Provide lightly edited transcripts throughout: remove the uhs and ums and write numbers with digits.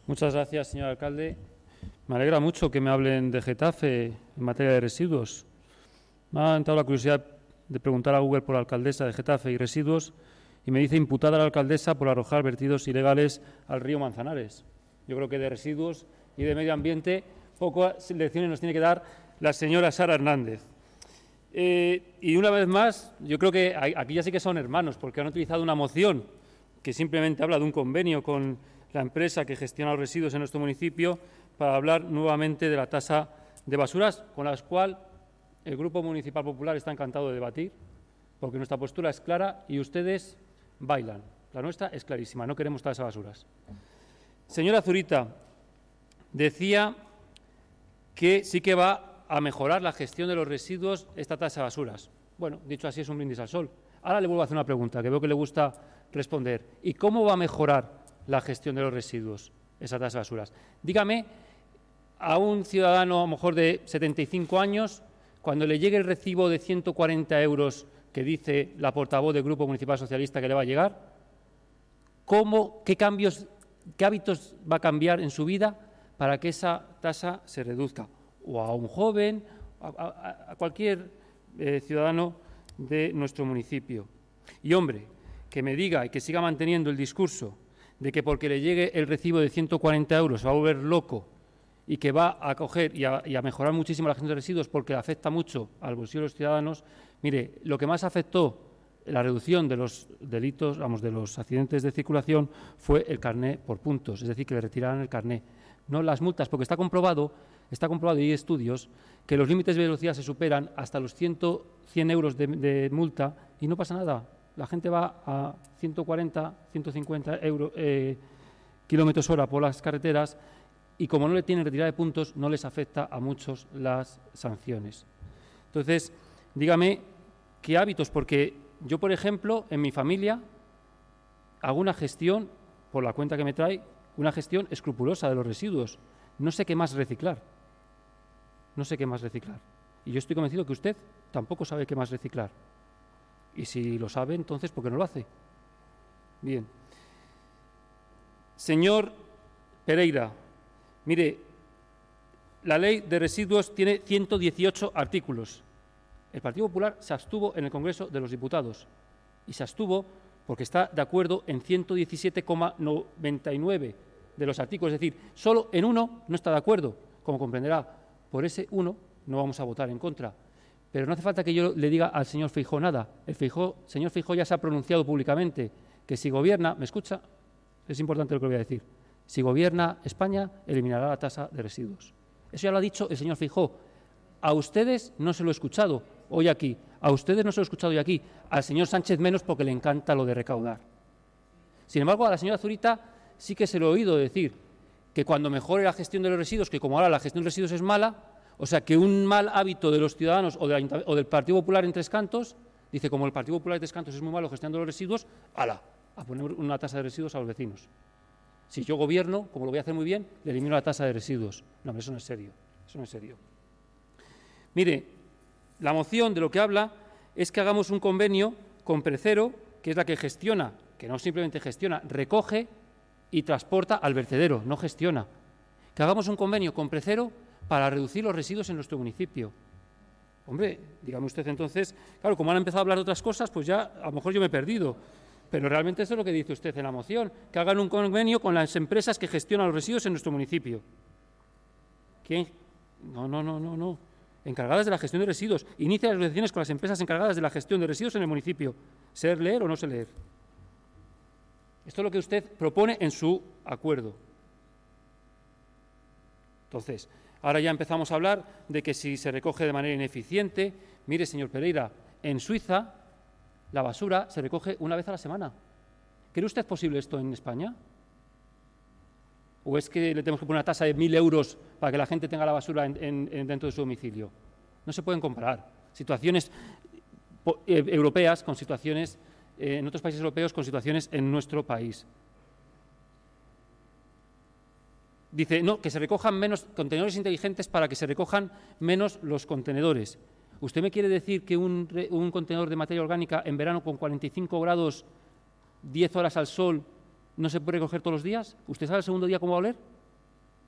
Muchas gracias, señor alcalde. Me alegra mucho que me hablen de Getafe en materia de residuos. Me ha entrado la curiosidad de preguntar a Google por la alcaldesa de Getafe y residuos y me dice imputada a la alcaldesa por arrojar vertidos ilegales al río Manzanares. Yo creo que de residuos y de medio ambiente pocas lecciones nos tiene que dar la señora Sara Hernández. Y una vez más, yo creo que aquí ya sí que son hermanos, porque han utilizado una moción que simplemente habla de un convenio con la empresa que gestiona los residuos en nuestro municipio para hablar nuevamente de la tasa de basuras, con la cual el Grupo Municipal Popular está encantado de debatir, porque nuestra postura es clara y ustedes bailan. La nuestra es clarísima, no queremos tasa de basuras. Señora Zurita, decía que sí que va a mejorar la gestión de los residuos esta tasa de basuras. Bueno, dicho así, es un brindis al sol. Ahora le vuelvo a hacer una pregunta, que veo que le gusta responder. ¿Y cómo va a mejorar la gestión de los residuos esa tasa de basuras? Dígame a un ciudadano a lo mejor de 75 años, cuando le llegue el recibo de 140 euros que dice la portavoz del Grupo Municipal Socialista que le va a llegar, qué hábitos va a cambiar en su vida para que esa tasa se reduzca? O a un joven, a cualquier ciudadano de nuestro municipio. Y, hombre, que me diga y que siga manteniendo el discurso de que porque le llegue el recibo de 140 euros se va a volver loco y que va a coger y a mejorar muchísimo la gestión de residuos porque afecta mucho al bolsillo de los ciudadanos. Mire, lo que más afectó la reducción de los delitos, de los accidentes de circulación, fue el carné por puntos, es decir, que le retiraran el carné, no las multas, porque está comprobado y hay estudios que los límites de velocidad se superan hasta los 100 euros de multa y no pasa nada. La gente va a 140, 150 kilómetros hora por las carreteras y como no le tienen retirada de puntos, no les afecta a muchos las sanciones. Entonces, dígame qué hábitos, porque yo, por ejemplo, en mi familia hago una gestión, por la cuenta que me trae, una gestión escrupulosa de los residuos. No sé qué más reciclar. Y yo estoy convencido que usted tampoco sabe qué más reciclar. Y si lo sabe, entonces, ¿por qué no lo hace? Bien. Señor Pereira, mire, la ley de residuos tiene 118 artículos. El Partido Popular se abstuvo en el Congreso de los Diputados y se abstuvo porque está de acuerdo en 117,99 de los artículos. Es decir, solo en uno no está de acuerdo. Como comprenderá, por ese uno no vamos a votar en contra. Pero no hace falta que yo le diga al señor Feijóo nada. El señor Feijóo ya se ha pronunciado públicamente que si gobierna, ¿me escucha? Es importante lo que le voy a decir. Si gobierna España, eliminará la tasa de residuos. Eso ya lo ha dicho el señor Feijóo. A ustedes no se lo he escuchado hoy aquí. A ustedes no se lo he escuchado hoy aquí. Al señor Sánchez menos porque le encanta lo de recaudar. Sin embargo, a la señora Zurita sí que se lo he oído decir que cuando mejore la gestión de los residuos, que como ahora la gestión de los residuos es mala, o sea, que un mal hábito de los ciudadanos o del Partido Popular en Tres Cantos, dice, como el Partido Popular de Tres Cantos es muy malo gestionando los residuos, a poner una tasa de residuos a los vecinos. Si yo gobierno, como lo voy a hacer muy bien, le elimino la tasa de residuos. No, eso no es serio. Eso no es serio. Mire, la moción de lo que habla es que hagamos un convenio con Precero, que es la que gestiona, que no simplemente gestiona, recoge y transporta al vertedero, no gestiona. Que hagamos un convenio con Precero para reducir los residuos en nuestro municipio. Hombre, dígame usted entonces, claro, como han empezado a hablar de otras cosas, pues ya a lo mejor yo me he perdido. Pero realmente eso es lo que dice usted en la moción, que hagan un convenio con las empresas que gestionan los residuos en nuestro municipio. ¿Quién? No. Encargadas de la gestión de residuos. Inicia las negociaciones con las empresas encargadas de la gestión de residuos en el municipio. ¿Ser leer o no sé leer? Esto es lo que usted propone en su acuerdo. Entonces, ahora ya empezamos a hablar de que si se recoge de manera ineficiente. Mire, señor Pereira, en Suiza la basura se recoge una vez a la semana. ¿Cree usted posible esto en España? ¿O es que le tenemos que poner una tasa de 1.000 euros para que la gente tenga la basura dentro de su domicilio? No se pueden comparar situaciones europeas con situaciones en otros países europeos con situaciones en nuestro país. Dice, no, que se recojan menos contenedores inteligentes para que se recojan menos los contenedores. ¿Usted me quiere decir que un contenedor de materia orgánica en verano con 45 grados, 10 horas al sol, no se puede recoger todos los días? ¿Usted sabe el segundo día cómo va a oler?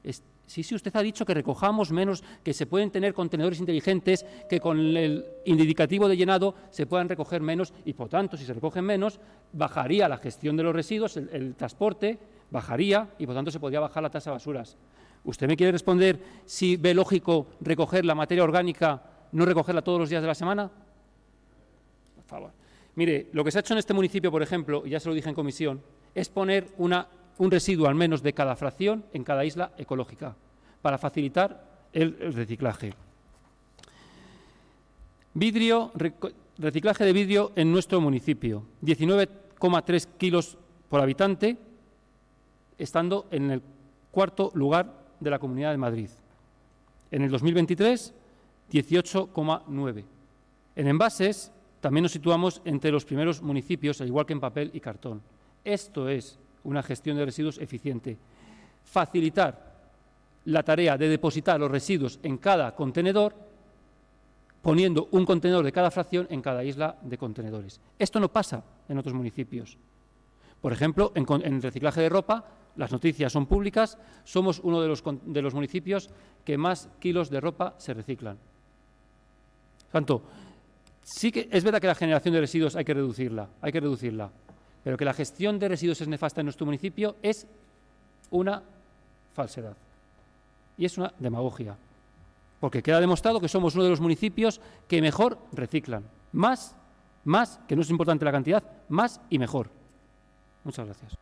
Sí, usted ha dicho que recojamos menos, que se pueden tener contenedores inteligentes, que con el indicativo de llenado se puedan recoger menos y, por tanto, si se recogen menos, bajaría la gestión de los residuos, el transporte bajaría y, por tanto, se podría bajar la tasa de basuras. ¿Usted me quiere responder si ve lógico recoger la materia orgánica, no recogerla todos los días de la semana? Por favor. Mire, lo que se ha hecho en este municipio, por ejemplo, y ya se lo dije en comisión, es poner un residuo al menos de cada fracción en cada isla ecológica para facilitar el reciclaje. Vidrio, reciclaje de vidrio en nuestro municipio, 19,3 kilos por habitante, estando en el cuarto lugar de la Comunidad de Madrid. En el 2023, 18,9. En envases también nos situamos entre los primeros municipios, al igual que en papel y cartón. Esto es una gestión de residuos eficiente. Facilitar la tarea de depositar los residuos en cada contenedor, poniendo un contenedor de cada fracción en cada isla de contenedores. Esto no pasa en otros municipios. Por ejemplo, en reciclaje de ropa, las noticias son públicas, somos uno de los municipios que más kilos de ropa se reciclan. Por tanto, sí que es verdad que la generación de residuos hay que reducirla, pero que la gestión de residuos es nefasta en nuestro municipio es una falsedad y es una demagogia, porque queda demostrado que somos uno de los municipios que mejor reciclan, más, que no es importante la cantidad, más y mejor. Muchas gracias.